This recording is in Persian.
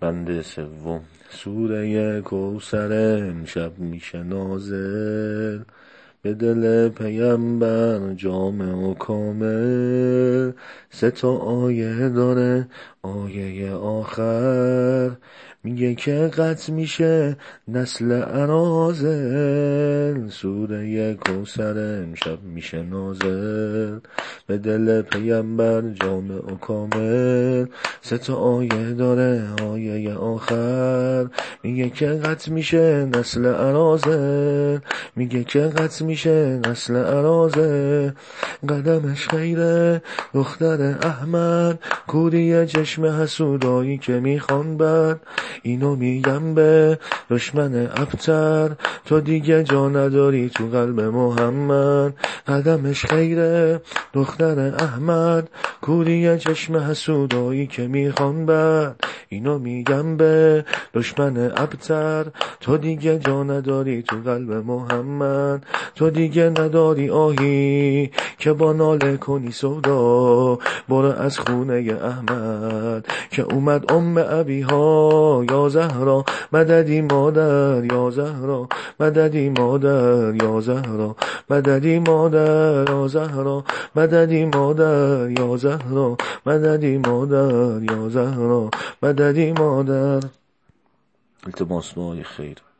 بند سوم. سوره کوثر امشب میشه نازل به دل پیمبر جامع و کامل. 3 آیه داره، آیه آخر میگه که قطع میشه نسل اراذل. سوره کوثر امشب میشه نازل به دل پیمبر جامع و کامل. 3 آیه داره، آیه آخر میگه که قطع میشه نسل اراذل. میگه که قطع میشه نسل اراذل. قدمش خیره دختر احمد، کوری چشم حسودایی که میخوان بد. اینو میگم به دشمن ابتر، تو دیگه جا نداری تو قلب محمد. قدمش خیره دختر احمد، کوری چشم حسودایی که میخوان بد. اینو میگم به دشمن ابتر، تو دیگه جا نداری تو قلب محمد. تو دیگه نداری آهی که با ناله کنی سودا. برو از خونه احمد که اومد ابیها. یا زهرا مددی مادر، یا زهرا مددی مادر، یا زهرا مددی مادر، یا زهرا مددی مادر، یا زهرا مددی مادر، یا زهرا مددی مادر. التماس دعای خیر.